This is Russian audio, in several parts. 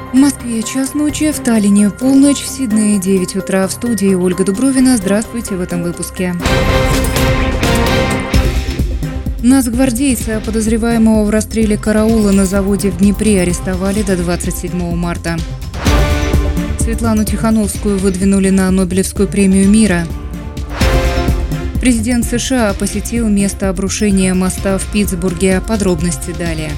В Москве час ночи, в Таллине полночь, в Сиднее 9 утра. В студии Ольга Дубровина. Здравствуйте в этом выпуске. Нацгвардейца, подозреваемого в расстреле караула на заводе в Днепре, арестовали до 27 марта. Светлану Тихановскую выдвинули на Нобелевскую премию мира. Президент США посетил место обрушения моста в Питтсбурге. Подробности далее.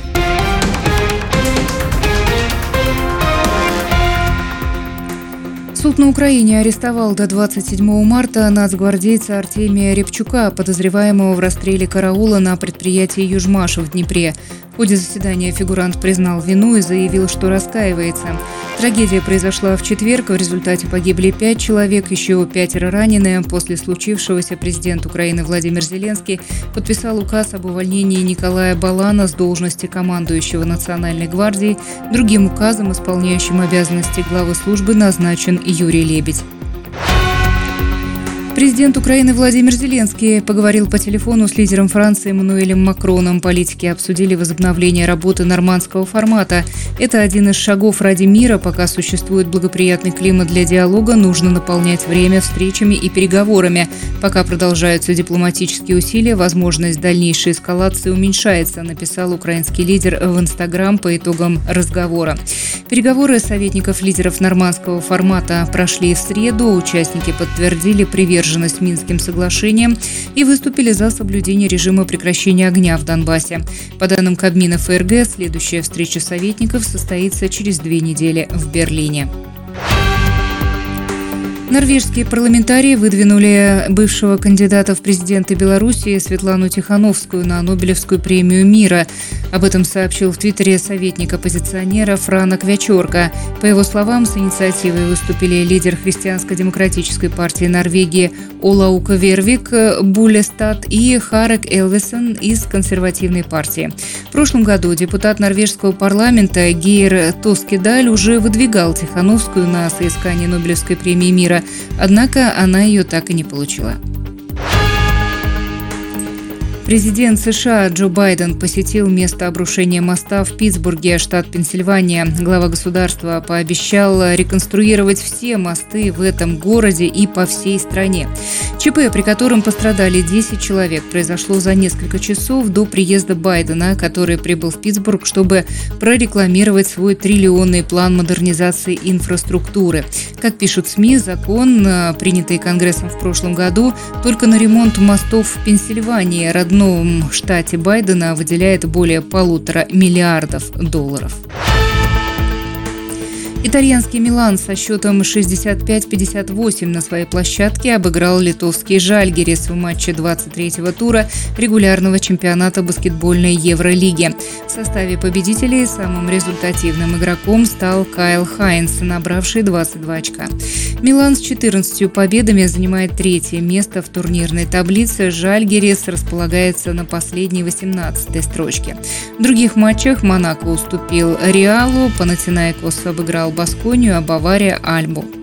Суд на Украине арестовал до 27 марта нацгвардейца Артемия Рябчука, подозреваемого в расстреле караула на предприятии «Южмаш» в Днепре. В ходе заседания фигурант признал вину и заявил, что раскаивается. Трагедия произошла в четверг. В результате погибли 5 человек, еще 5 ранены. После случившегося президент Украины Владимир Зеленский подписал указ об увольнении Николая Балана с должности командующего Национальной гвардией. Другим указом, исполняющим обязанности главы службы, назначен Юрий Лебедь. Президент Украины Владимир Зеленский поговорил по телефону с лидером Франции Эммануэлем Макроном. Политики обсудили возобновление работы нормандского формата. Это один из шагов ради мира. Пока существует благоприятный климат для диалога, нужно наполнять время встречами и переговорами. Пока продолжаются дипломатические усилия, возможность дальнейшей эскалации уменьшается, написал украинский лидер в Инстаграм по итогам разговора. Переговоры советников лидеров нормандского формата прошли в среду. Участники подтвердили приверженность Минским соглашением и выступили за соблюдение режима прекращения огня в Донбассе. По данным Кабмина ФРГ, следующая встреча советников состоится через 2 недели в Берлине. Норвежские парламентарии выдвинули бывшего кандидата в президенты Белоруссии Светлану Тихановскую на Нобелевскую премию мира. Об этом сообщил в Твиттере советник оппозиционера Франок Вячорка. По его словам, с инициативой выступили лидер христианско-демократической партии Норвегии Олаука Вервик Булестад и Харек Элвесон из консервативной партии. В прошлом году депутат норвежского парламента Гейр Тоскедаль уже выдвигал Тихановскую на соискание Нобелевской премии мира. Однако она ее так и не получила. Президент США Джо Байден посетил место обрушения моста в Питтсбурге, штат Пенсильвания. Глава государства пообещал реконструировать все мосты в этом городе и по всей стране. ЧП, при котором пострадали 10 человек, произошло за несколько часов до приезда Байдена, который прибыл в Питтсбург, чтобы прорекламировать свой триллионный план модернизации инфраструктуры. Как пишут СМИ, закон, принятый Конгрессом в прошлом году, только на ремонт мостов в Пенсильвании, родном штате Байдена, выделяет более $1,5 миллиарда. Итальянский «Милан» со счетом 65-58 на своей площадке обыграл литовский «Жальгирис» в матче 23-го тура регулярного чемпионата баскетбольной Евролиги. В составе победителей самым результативным игроком стал Кайл Хайнс, набравший 22 очка. «Милан» с 14 победами занимает 3-е место в турнирной таблице. «Жальгирис» располагается на последней 18-й строчке. В других матчах «Монако» уступил «Реалу», «Панатинаикос» обыграл «Басконию», а «Бавария» – «Альбу».